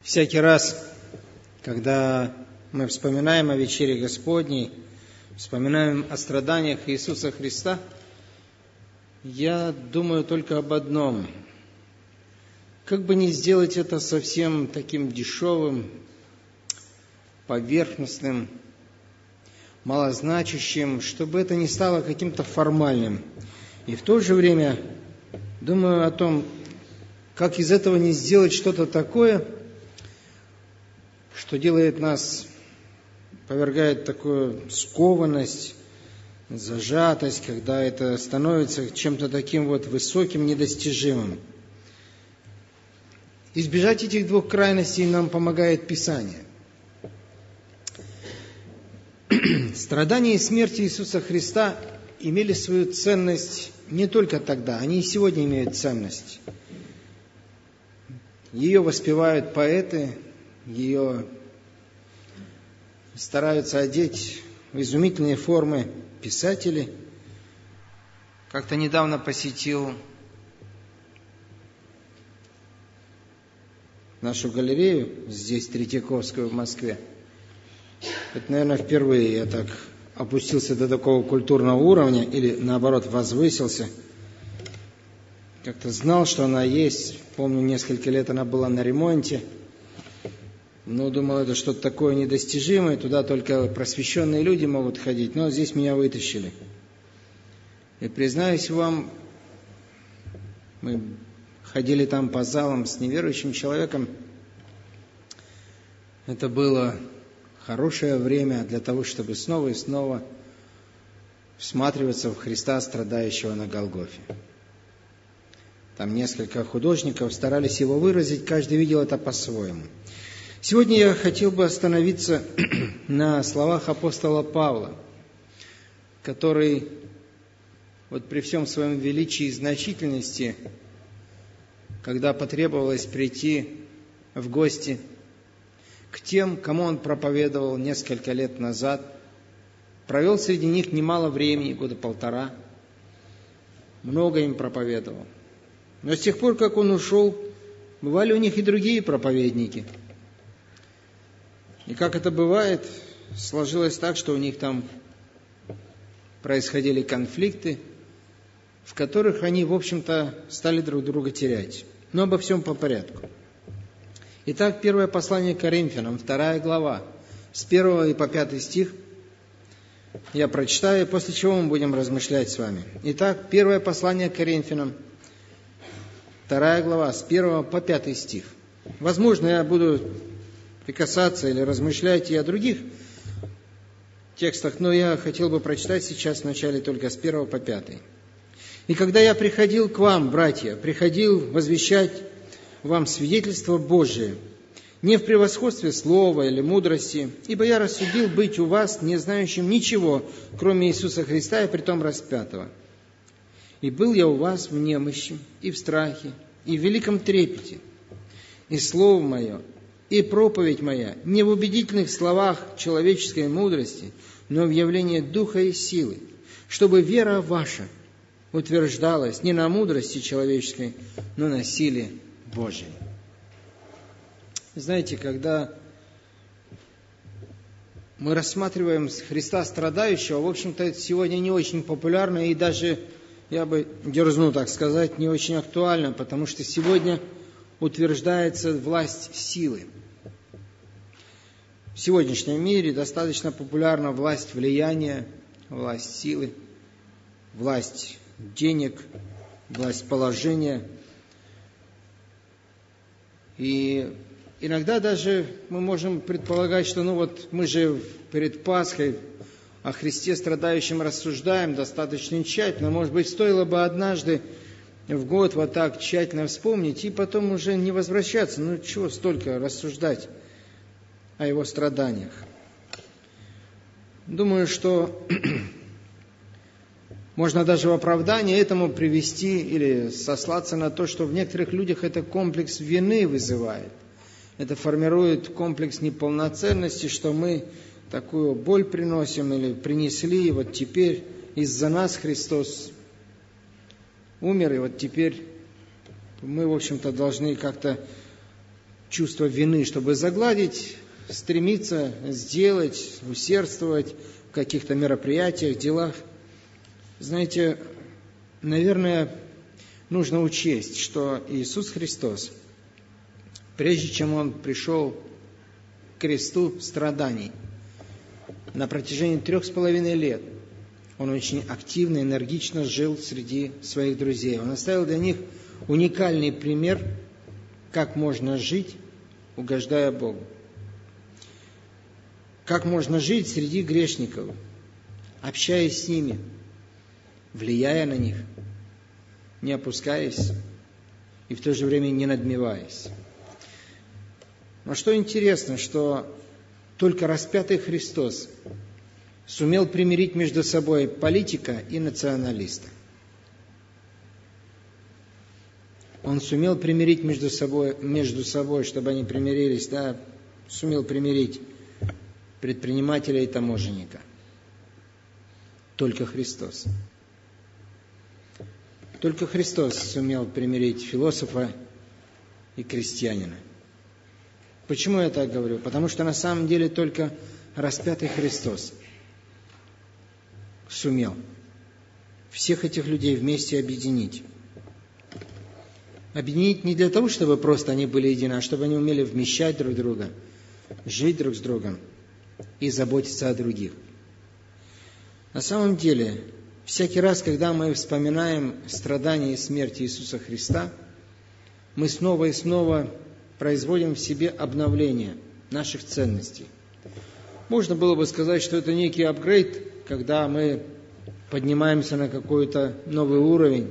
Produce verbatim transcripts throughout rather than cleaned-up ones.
Всякий раз, когда мы вспоминаем о вечере Господней, вспоминаем о страданиях Иисуса Христа, я думаю только об одном. Как бы не сделать это совсем таким дешевым, поверхностным, малозначащим, чтобы это не стало каким-то формальным. И в то же время думаю о том, как из этого не сделать что-то такое, что делает нас, повергает такую скованность, зажатость, когда это становится чем-то таким вот высоким, недостижимым. Избежать этих двух крайностей нам помогает Писание. Страдания и смерть Иисуса Христа имели свою ценность не только тогда, они и сегодня имеют ценность. Ее воспевают поэты, ее стараются одеть в изумительные формы писатели. Как-то недавно посетил нашу галерею, здесь Третьяковскую в Москве. Это, наверное, впервые я так опустился до такого культурного уровня, или наоборот возвысился. Как-то знал, что она есть. Помню, несколько лет она была на ремонте. Но думал, это что-то такое недостижимое. Туда только просвещенные люди могут ходить. Но здесь меня вытащили. И признаюсь вам, мы ходили там по залам с неверующим человеком. Это было хорошее время для того, чтобы снова и снова всматриваться в Христа, страдающего на Голгофе. Там несколько художников старались его выразить, каждый видел это по-своему. Сегодня я хотел бы остановиться на словах апостола Павла, который вот при всем своем величии и значительности, когда потребовалось прийти в гости к тем, кому он проповедовал несколько лет назад, провел среди них немало времени, года полтора, много им проповедовал. Но с тех пор, как он ушел, бывали у них и другие проповедники. И как это бывает, сложилось так, что у них там происходили конфликты, в которых они, в общем-то, стали друг друга терять. Но обо всем по порядку. Итак, первое послание к Коринфянам, вторая глава, с первого и по пятый стих. Я прочитаю, после чего мы будем размышлять с вами. Итак, первое послание к Коринфянам, вторая глава, с первого по пятый стих. Возможно, я буду прикасаться или размышлять и о других текстах, но я хотел бы прочитать сейчас вначале только с первого по пятый. «И когда я приходил к вам, братья, приходил возвещать вам свидетельство Божие, не в превосходстве слова или мудрости, ибо я рассудил быть у вас, не знающим ничего, кроме Иисуса Христа и притом распятого. И был я у вас в немощи, и в страхе, и в великом трепете, и слово мое, и проповедь моя не в убедительных словах человеческой мудрости, но в явлении духа и силы, чтобы вера ваша утверждалась не на мудрости человеческой, но на силе Божией». Знаете, когда мы рассматриваем Христа страдающего, в общем-то, это сегодня не очень популярно и даже, я бы дерзну так сказать, не очень актуально, потому что сегодня утверждается власть силы. В сегодняшнем мире достаточно популярна власть влияния, власть силы, власть денег, власть положения. И иногда даже мы можем предполагать, что ну вот мы же перед Пасхой о Христе страдающем рассуждаем достаточно тщательно. Может быть, стоило бы однажды в год вот так тщательно вспомнить и потом уже не возвращаться. Ну чего столько рассуждать о его страданиях? Думаю, что можно даже в оправдание этому привести или сослаться на то, что в некоторых людях это комплекс вины вызывает. Это формирует комплекс неполноценности, что мы такую боль приносим или принесли, и вот теперь из-за нас Христос умер, и вот теперь мы, в общем-то, должны как-то чувство вины, чтобы загладить, стремиться сделать, усердствовать в каких-то мероприятиях, делах. Знаете, наверное, нужно учесть, что Иисус Христос, прежде чем Он пришел к кресту страданий, на протяжении трех с половиной лет Он очень активно, энергично жил среди своих друзей. Он оставил для них уникальный пример, как можно жить, угождая Богу. Как можно жить среди грешников, общаясь с ними, влияя на них, не опускаясь и в то же время не надмеваясь. Но что интересно, что только распятый Христос сумел примирить между собой политика и националиста. Он сумел примирить между собой, между собой, чтобы они примирились, да, сумел примирить предпринимателя и таможенника. Только Христос. Только Христос сумел примирить философа и крестьянина. Почему я так говорю? Потому что на самом деле только распятый Христос сумел всех этих людей вместе объединить. Объединить не для того, чтобы просто они были едины, а чтобы они умели вмещать друг друга, жить друг с другом и заботиться о других. На самом деле, всякий раз, когда мы вспоминаем страдания и смерть Иисуса Христа, мы снова и снова производим в себе обновление наших ценностей. Можно было бы сказать, что это некий апгрейд, когда мы поднимаемся на какой-то новый уровень.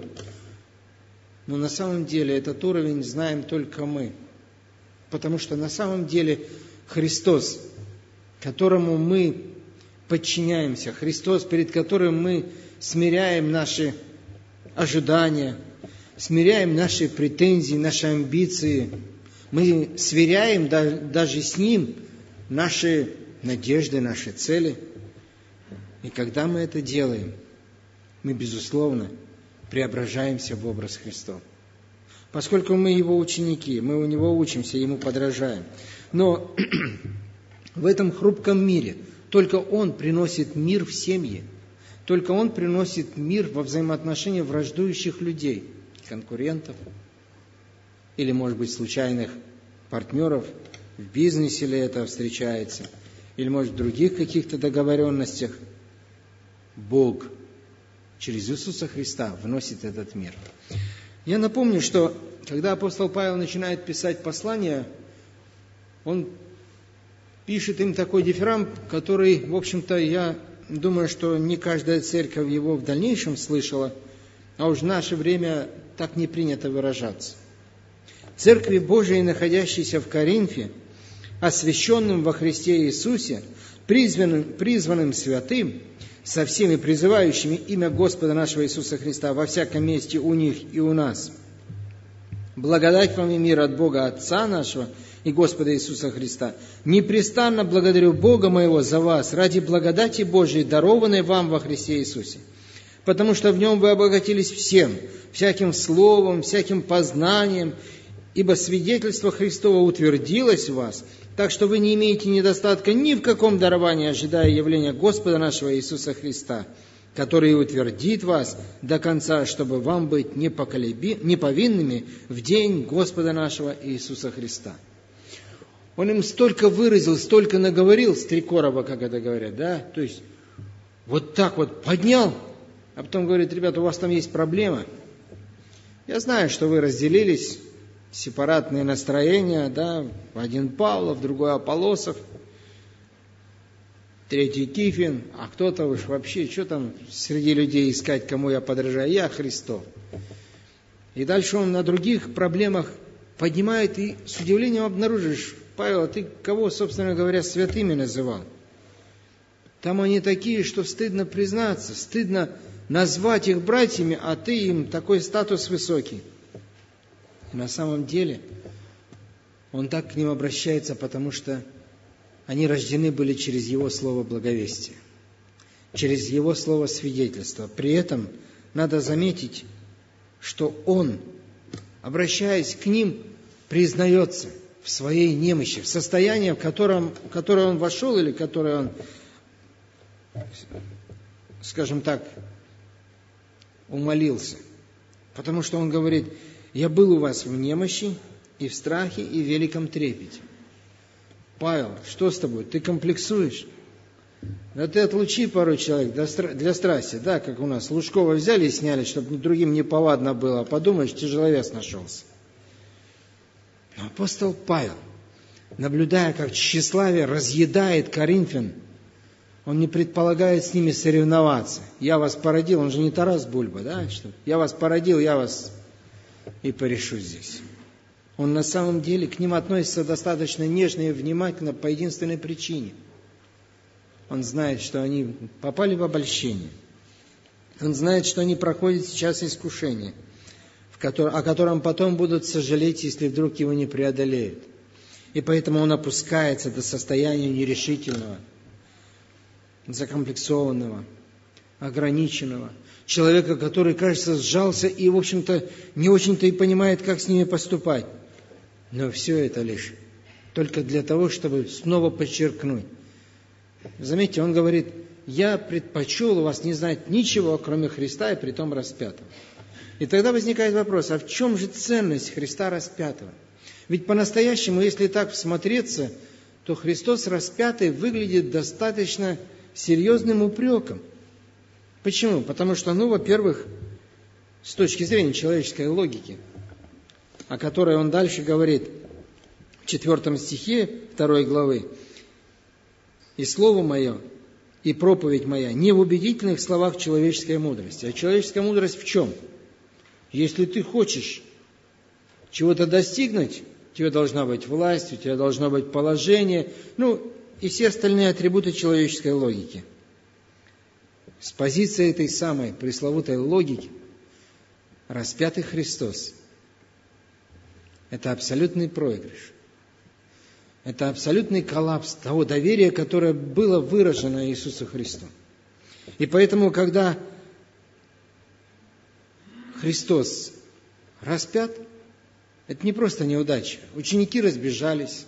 Но на самом деле этот уровень знаем только мы. Потому что на самом деле Христос, которому мы подчиняемся, Христос, перед которым мы смиряем наши ожидания, смиряем наши претензии, наши амбиции, мы сверяем даже с Ним наши надежды, наши цели. И когда мы это делаем, мы, безусловно, преображаемся в образ Христов. Поскольку мы Его ученики, мы у Него учимся, Ему подражаем. Но в этом хрупком мире только Он приносит мир в семьи, только Он приносит мир во взаимоотношения враждующих людей, конкурентов, или, может быть, случайных партнеров, в бизнесе ли это встречается, или, может, в других каких-то договоренностях. Бог через Иисуса Христа вносит этот мир. Я напомню, что когда апостол Павел начинает писать послание, он пишет им такой дифирамб, который, в общем-то, я думаю, что не каждая церковь его в дальнейшем слышала, а уж в наше время так не принято выражаться. Церкви Божией, находящейся в Коринфе, освященным во Христе Иисусе, призванным, призванным святым, со всеми призывающими имя Господа нашего Иисуса Христа во всяком месте у них и у нас. Благодать вам и мир от Бога Отца нашего и Господа Иисуса Христа. Непрестанно благодарю Бога моего за вас, ради благодати Божией, дарованной вам во Христе Иисусе. Потому что в Нем вы обогатились всем, всяким словом, всяким познанием, ибо свидетельство Христово утвердилось в вас, так что вы не имеете недостатка ни в каком даровании, ожидая явления Господа нашего Иисуса Христа, который утвердит вас до конца, чтобы вам быть непоколеби... неповинными в день Господа нашего Иисуса Христа. Он им столько выразил, столько наговорил, с три короба, как это говорят, да? То есть вот так вот поднял, а потом говорит: ребята, у вас там есть проблема. Я знаю, что вы разделились, сепаратные настроения, да, один Павлов, другой Аполлосов, третий Кифин, а кто-то уж вообще, что там среди людей искать, кому я подражаю? Я Христов. И дальше он на других проблемах поднимает, и с удивлением обнаружишь: Павел, а ты кого, собственно говоря, святыми называл? Там они такие, что стыдно признаться, стыдно назвать их братьями, а ты им такой статус высокий. И на самом деле он так к ним обращается, потому что они рождены были через Его слово благовестия, через Его слово свидетельства. При этом надо заметить, что Он, обращаясь к ним, признается: в своей немощи, в состояние, в котором, в которое он вошел, или которое он, скажем так, умолился. Потому что он говорит: я был у вас в немощи, и в страхе, и в великом трепете. Павел, что с тобой? Ты комплексуешь? Да ты отлучи порой человек для страсти, да, как у нас. Лужкова взяли и сняли, чтобы другим неповадно было. А подумаешь, тяжеловес нашелся. Но апостол Павел, наблюдая, как тщеславие разъедает коринфян, он не предполагает с ними соревноваться. Я вас породил, он же не Тарас Бульба, да? Что? Я вас породил, я вас и порешу здесь. Он на самом деле к ним относится достаточно нежно и внимательно по единственной причине. Он знает, что они попали в обольщение. Он знает, что они проходят сейчас искушение, в котором, о котором потом будут сожалеть, если вдруг его не преодолеют. И поэтому он опускается до состояния нерешительного, закомплексованного, ограниченного. Человека, который, кажется, сжался и, в общем-то, не очень-то и понимает, как с ними поступать. Но все это лишь только для того, чтобы снова подчеркнуть. Заметьте, он говорит: я предпочел у вас не знать ничего, кроме Христа, и притом распятого. И тогда возникает вопрос: а в чем же ценность Христа распятого? Ведь по-настоящему, если так всмотреться, то Христос распятый выглядит достаточно серьезным упреком. Почему? Потому что, ну, во-первых, с точки зрения человеческой логики, о которой он дальше говорит в четвертом стихе второй главы: «И слово мое, и проповедь моя не в убедительных словах человеческой мудрости». А человеческая мудрость в чем? Если ты хочешь чего-то достигнуть, у тебя должна быть власть, у тебя должно быть положение, ну, и все остальные атрибуты человеческой логики. С позиции этой самой пресловутой логики распятый Христос – это абсолютный проигрыш. Это абсолютный коллапс того доверия, которое было выражено Иисусу Христу. И поэтому, когда Христос распят, это не просто неудача. Ученики разбежались.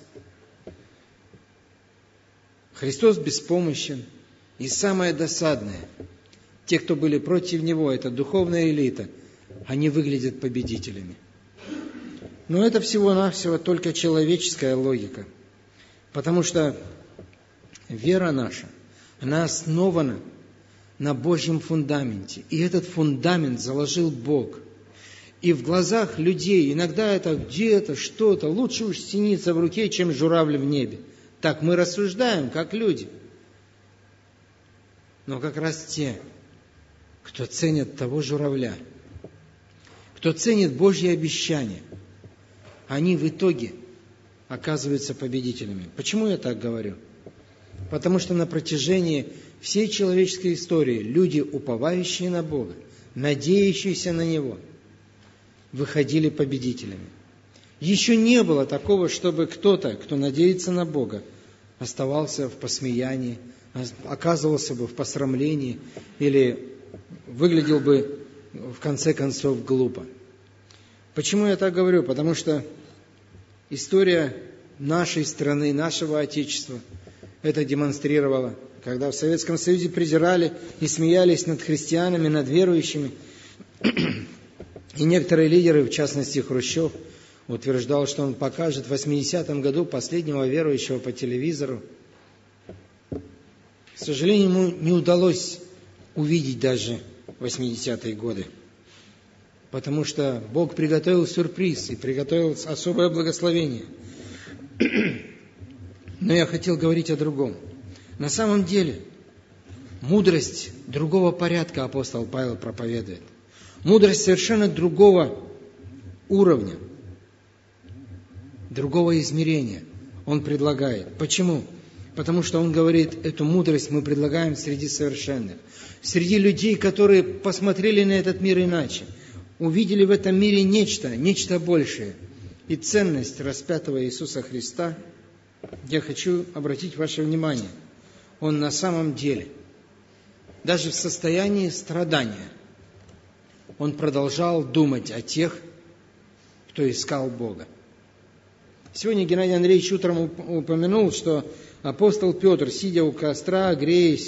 Христос беспомощен. И самое досадное, те, кто были против Него, это духовная элита, они выглядят победителями. Но это всего-навсего только человеческая логика. Потому что вера наша, она основана на Божьем фундаменте. И этот фундамент заложил Бог. И в глазах людей иногда это где-то, что-то, лучше уж синица в руке, чем журавль в небе. Так мы рассуждаем, как люди. Но как раз те, кто ценит того журавля, кто ценит Божьи обещания, они в итоге оказываются победителями. Почему я так говорю? Потому что на протяжении всей человеческой истории люди, уповающие на Бога, надеющиеся на Него, выходили победителями. Еще не было такого, чтобы кто-то, кто надеется на Бога, оставался в посмеянии, оказывался бы в посрамлении или выглядел бы в конце концов глупо. Почему я так говорю? Потому что история нашей страны, нашего Отечества это демонстрировала, когда в Советском Союзе презирали и смеялись над христианами, над верующими. И некоторые лидеры, в частности Хрущев, утверждал, что он покажет в восьмидесятом году последнего верующего по телевизору. К сожалению, ему не удалось увидеть даже восьмидесятые годы, потому что Бог приготовил сюрприз и приготовил особое благословение. Но я хотел говорить о другом. На самом деле, мудрость другого порядка апостол Павел проповедует. Мудрость совершенно другого уровня, другого измерения он предлагает. Почему? Потому что он говорит, эту мудрость мы предлагаем среди совершенных, среди людей, которые посмотрели на этот мир иначе, увидели в этом мире нечто, нечто большее. И ценность распятого Иисуса Христа, я хочу обратить ваше внимание, он на самом деле, даже в состоянии страдания, он продолжал думать о тех, кто искал Бога. Сегодня Геннадий Андреевич утром упомянул, что апостол Петр, сидя у костра, греясь,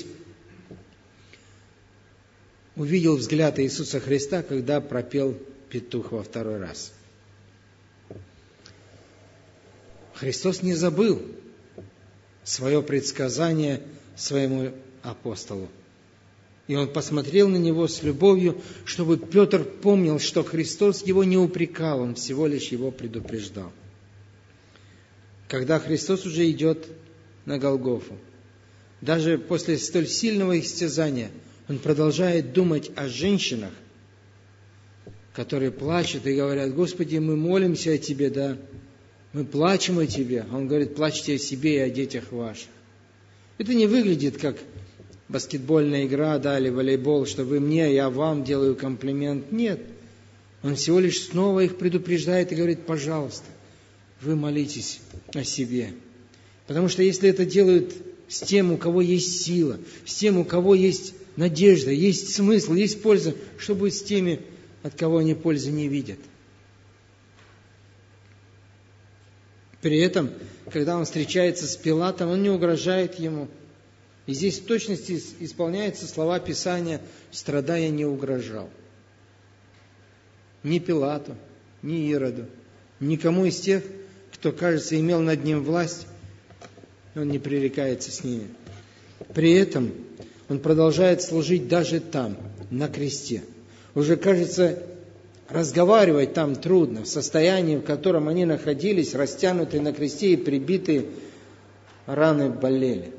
увидел взгляд Иисуса Христа, когда пропел петух во второй раз. Христос не забыл свое предсказание своему апостолу. И он посмотрел на него с любовью, чтобы Петр помнил, что Христос его не упрекал, он всего лишь его предупреждал. Когда Христос уже идет на Голгофу, даже после столь сильного истязания, он продолжает думать о женщинах, которые плачут и говорят: Господи, мы молимся о Тебе, да, мы плачем о Тебе. А он говорит: плачьте о себе и о детях ваших. Это не выглядит как баскетбольная игра, да, или волейбол, что вы мне, я вам делаю комплимент. Нет. Он всего лишь снова их предупреждает и говорит: пожалуйста, вы молитесь о себе. Потому что если это делают с тем, у кого есть сила, с тем, у кого есть надежда, есть смысл, есть польза, что будет с теми, от кого они пользы не видят? При этом, когда он встречается с Пилатом, он не угрожает ему. И здесь в точности исполняются слова Писания: страдая не угрожал. Ни Пилату, ни Ироду, никому из тех, кто, кажется, имел над ним власть, он не пререкается с ними. При этом он продолжает служить даже там, на кресте. Уже, кажется, разговаривать там трудно, в состоянии, в котором они находились, растянутые на кресте и прибитые, раны болели.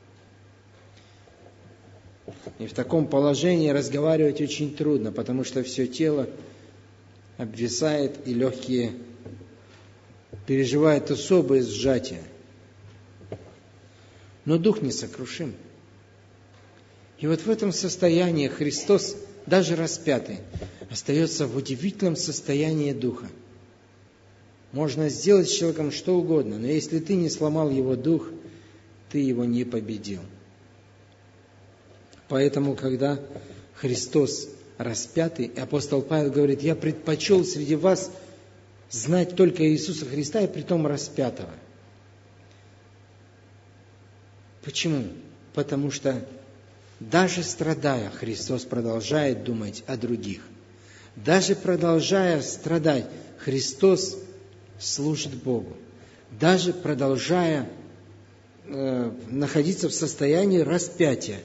И в таком положении разговаривать очень трудно, потому что все тело обвисает, и легкие переживают особое сжатие. Но дух несокрушим. И вот в этом состоянии Христос, даже распятый, остается в удивительном состоянии духа. Можно сделать с человеком что угодно, но если ты не сломал его дух, ты его не победил. Поэтому, когда Христос распятый, апостол Павел говорит: я предпочел среди вас знать только Иисуса Христа, и притом распятого. Почему? Потому что даже страдая, Христос продолжает думать о других. Даже продолжая страдать, Христос служит Богу. Даже продолжая э, находиться в состоянии распятия,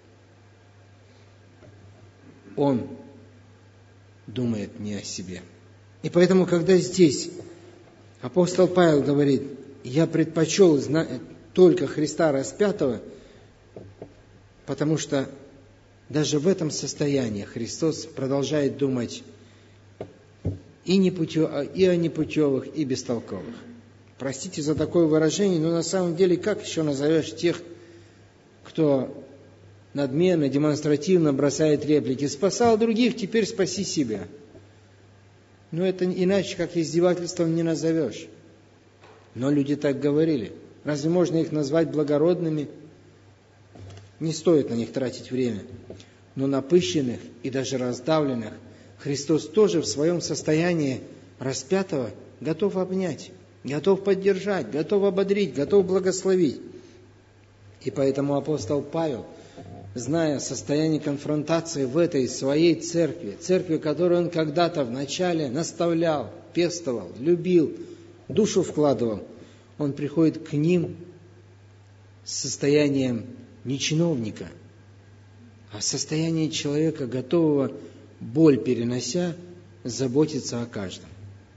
Он думает не о себе. И поэтому, когда здесь апостол Павел говорит: я предпочел знать только Христа распятого, потому что даже в этом состоянии Христос продолжает думать и, непутев... и о непутевых, и бестолковых. Простите за такое выражение, но на самом деле как еще назовешь тех, кто надменно, демонстративно бросает реплики: спасал других, теперь спаси себя. Но это иначе, как издевательством, не назовешь. Но люди так говорили. Разве можно их назвать благородными? Не стоит на них тратить время. Но напыщенных и даже раздавленных Христос тоже в своем состоянии распятого готов обнять, готов поддержать, готов ободрить, готов благословить. И поэтому апостол Павел, зная состояние конфронтации в этой своей церкви, церкви, которую он когда-то вначале наставлял, пестовал, любил, душу вкладывал, он приходит к ним с состоянием не чиновника, а состояние человека, готового, боль перенося, заботиться о каждом.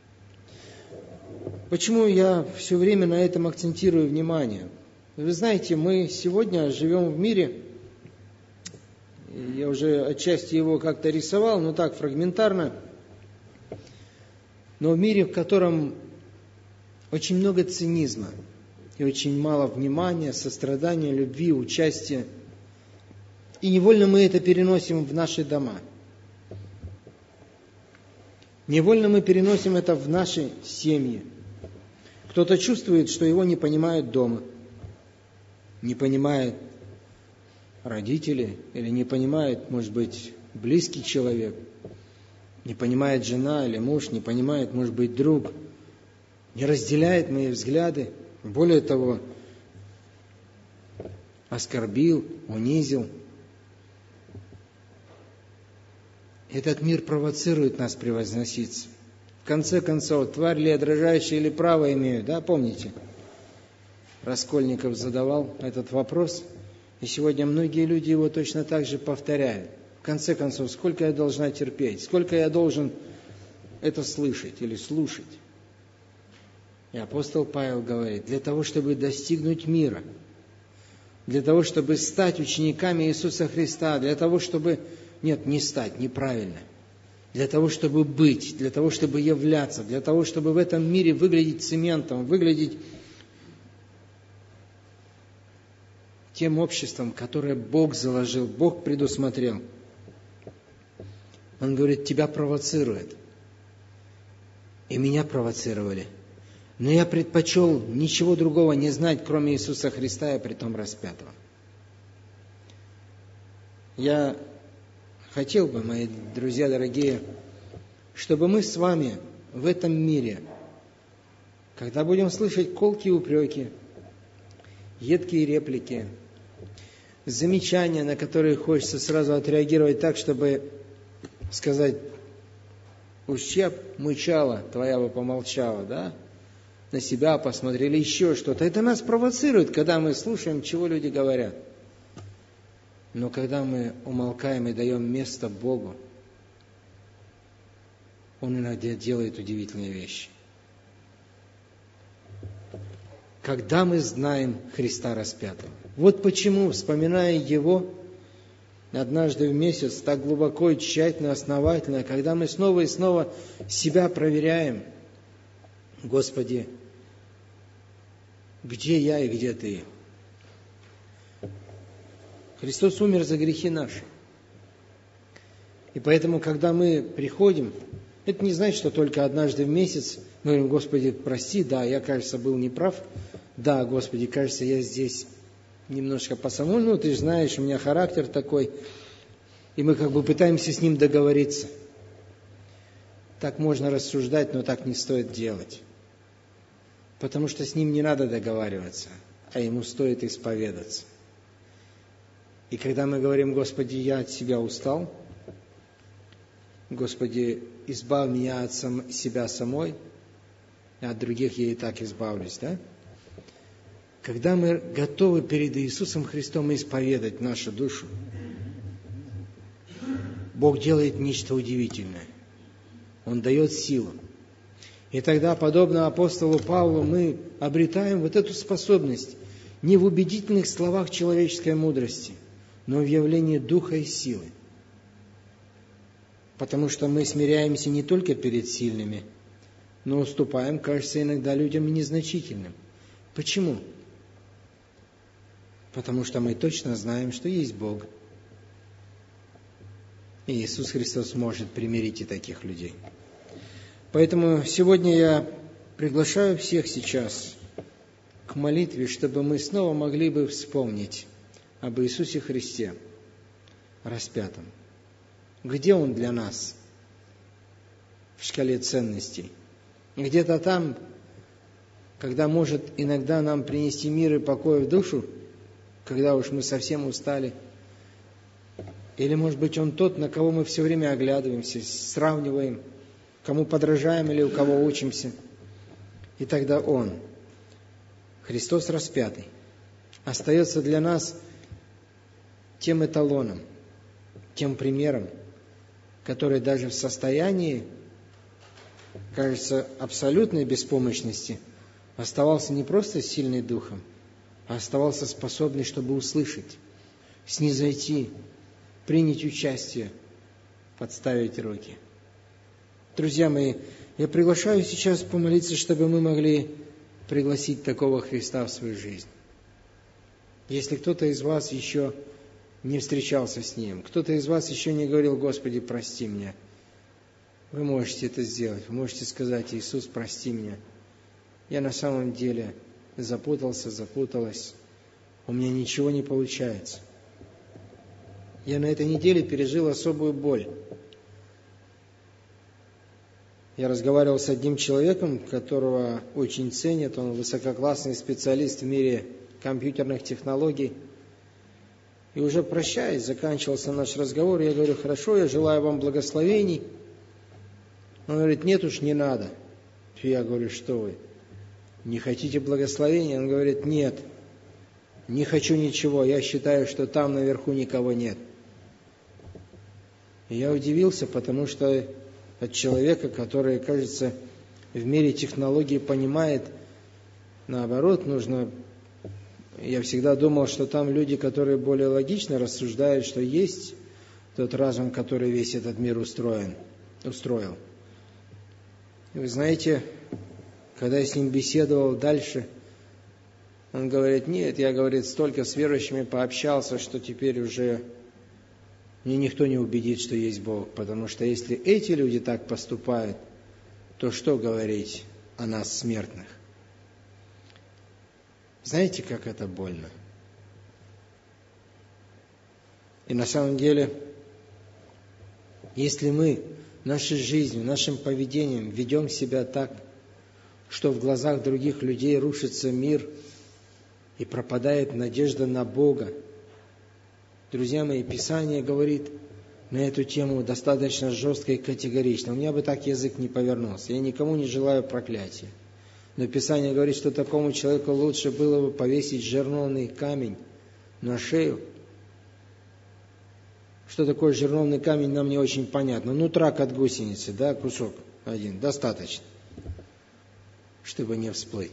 Почему я все время на этом акцентирую внимание? Вы знаете, мы сегодня живем в мире, я уже отчасти его как-то рисовал, но так, фрагментарно, но в мире, в котором очень много цинизма и очень мало внимания, сострадания, любви, участия. И невольно мы это переносим в наши дома. Невольно мы переносим это в наши семьи. Кто-то чувствует, что его не понимают дома, не понимают родители, или не понимает, может быть, близкий человек, не понимает жена или муж, не понимает, может быть, друг. не разделяет мои взгляды. Более того, оскорбил, унизил. Этот мир провоцирует нас превозноситься. В конце концов, тварь ли я дрожащая или право имею, да, помните? Раскольников задавал этот вопрос, и сегодня многие люди его точно так же повторяют. В конце концов, сколько я должна терпеть, сколько я должен это слышать или слушать? И апостол Павел говорит, для того, чтобы достигнуть мира, для того, чтобы стать учениками Иисуса Христа, для того, чтобы... Нет, не стать, неправильно. Для того, чтобы быть, для того, чтобы являться, для того, чтобы в этом мире выглядеть цементом, выглядеть тем обществом, которое Бог заложил, Бог предусмотрел. Он говорит, тебя провоцирует. И меня провоцировали. Но я предпочел ничего другого не знать, кроме Иисуса Христа и притом распятого. Я хотел бы, мои друзья дорогие, чтобы мы с вами в этом мире, когда будем слышать колкие упреки, едкие реплики, замечания, на которые хочется сразу отреагировать так, чтобы сказать, ущерб мычала, твоя бы помолчала, да? На себя посмотрели, еще что-то. Это нас провоцирует, когда мы слушаем, чего люди говорят. Но когда мы умолкаем и даем место Богу, Он иногда делает удивительные вещи. Когда мы знаем Христа распятого. Вот почему, вспоминая Его, однажды в месяц, так глубоко и тщательно, основательно, когда мы снова и снова себя проверяем, Господи, где я и где Ты? Христос умер за грехи наши. И поэтому, когда мы приходим, это не значит, что только однажды в месяц мы говорим, Господи, прости, да, я, кажется, был неправ, да, Господи, кажется, я здесь немножко по-самому, ну, ты же знаешь, у меня характер такой, и мы как бы пытаемся с ним договориться. Так можно рассуждать, но так не стоит делать. Потому что с ним не надо договариваться, а ему стоит исповедаться. И когда мы говорим, Господи, я от себя устал, Господи, избавь меня от сам, себя самой, а от других я и так избавлюсь, да? Когда мы готовы перед Иисусом Христом исповедать нашу душу, Бог делает нечто удивительное. Он дает силу. И тогда, подобно апостолу Павлу, мы обретаем вот эту способность не в убедительных словах человеческой мудрости, но в явлении духа и силы. Потому что мы смиряемся не только перед сильными, но уступаем, кажется, иногда людям незначительным. Почему? Потому что мы точно знаем, что есть Бог. И Иисус Христос может примирить и таких людей. Поэтому сегодня я приглашаю всех сейчас к молитве, чтобы мы снова могли бы вспомнить об Иисусе Христе распятом. Где Он для нас в шкале ценностей? Где-то там, когда может иногда нам принести мир и покой в душу, когда уж мы совсем устали. Или, может быть, Он тот, на кого мы все время оглядываемся, сравниваем, кому подражаем или у кого учимся. И тогда Он, Христос распятый, остается для нас тем эталоном, тем примером, который даже в состоянии, кажется, абсолютной беспомощности оставался не просто сильный духом, а оставался способный, чтобы услышать, снизойти, принять участие, подставить руки. Друзья мои, я приглашаю сейчас помолиться, чтобы мы могли пригласить такого Христа в свою жизнь. Если кто-то из вас еще не встречался с Ним, кто-то из вас еще не говорил, Господи, прости меня, вы можете это сделать. Вы можете сказать, Иисус, прости меня. Я на самом деле запутался, запуталась. У меня ничего не получается. Я на этой неделе пережил особую боль. Я разговаривал с одним человеком, которого очень ценят, он высококлассный специалист в мире компьютерных технологий. И уже прощаясь, заканчивался наш разговор, я говорю: хорошо, я желаю вам благословений. Он говорит: нет уж, не надо. Я говорю: что вы, не хотите благословения? Он говорит: нет, не хочу ничего, я считаю, что там наверху никого нет. И я удивился, потому что от человека, который, кажется, в мире технологий понимает, наоборот, нужно... Я всегда думал, что там люди, которые более логично рассуждают, что есть тот разум, который весь этот мир устроен, устроил. И вы знаете, когда я с ним беседовал дальше, он говорит: нет, я, говорит, столько с верующими пообщался, что теперь уже мне никто не убедит, что есть Бог. Потому что если эти люди так поступают, то что говорить о нас, смертных? Знаете, как это больно? И на самом деле, если мы нашей жизнью, нашим поведением ведем себя так, что в глазах других людей рушится мир и пропадает надежда на Бога. Друзья мои, Писание говорит на эту тему достаточно жестко и категорично. У меня бы так язык не повернулся. Я никому не желаю проклятия. Но Писание говорит, что такому человеку лучше было бы повесить жерновный камень на шею. Что такое жерновный камень, нам не очень понятно. Ну, трак от гусеницы, да, кусок один, достаточно, чтобы не всплыть.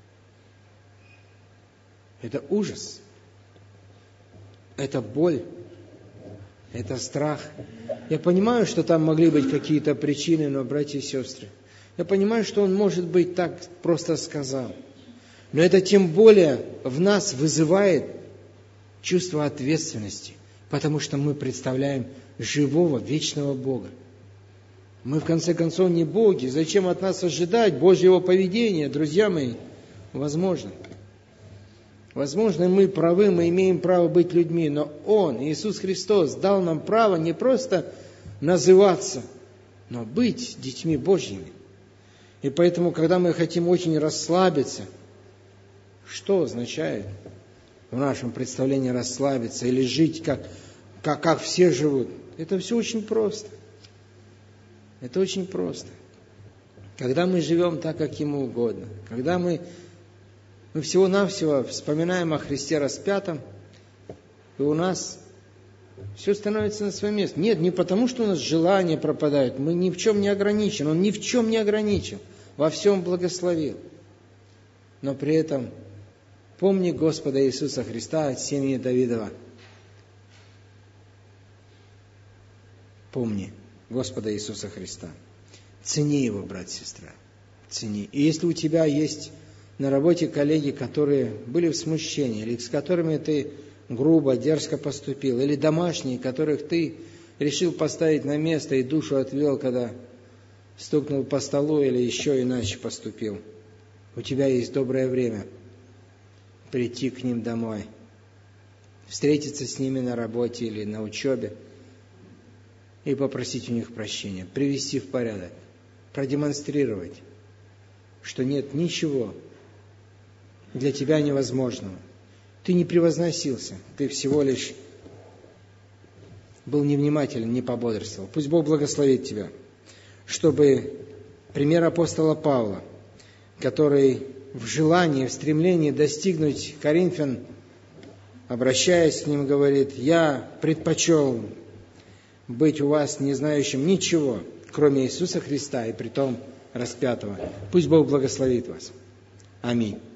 Это ужас. Это боль. Это страх. Я понимаю, что там могли быть какие-то причины, но, братья и сестры, я понимаю, что он, может быть, так просто сказал. Но это тем более в нас вызывает чувство ответственности, потому что мы представляем живого, вечного Бога. Мы, в конце концов, не боги. Зачем от нас ожидать Божьего поведения, друзья мои? Возможно. Возможно, мы правы, мы имеем право быть людьми, но Он, Иисус Христос, дал нам право не просто называться, но быть детьми Божьими. И поэтому, когда мы хотим очень расслабиться, что означает в нашем представлении расслабиться или жить, как, как, как все живут? Это все очень просто. Это очень просто. Когда мы живем так, как Ему угодно, когда мы, мы всего-навсего вспоминаем о Христе распятом, и у нас все становится на свое место. Нет, не потому, что у нас желания пропадают, мы ни в чем не ограничены, Он ни в чем не ограничен, во всем благословил. Но при этом помни Господа Иисуса Христа от семени Давидова. Помни Господа Иисуса Христа. Цени Его, брат, сестра. Цени. И если у тебя есть на работе коллеги, которые были в смущении, или с которыми ты грубо, дерзко поступил, или домашние, которых ты решил поставить на место и душу отвел, когда стукнул по столу или еще иначе поступил, у тебя есть доброе время прийти к ним домой, встретиться с ними на работе или на учебе и попросить у них прощения, привести в порядок, продемонстрировать, что нет ничего для тебя невозможного. Ты не превозносился, ты всего лишь был невнимателен, не пободрствовал. Пусть Бог благословит тебя, чтобы пример апостола Павла, который в желании, в стремлении достигнуть Коринфян, обращаясь к ним, говорит: «Я предпочел быть у вас не знающим ничего, кроме Иисуса Христа, и притом распятого». Пусть Бог благословит вас. Аминь.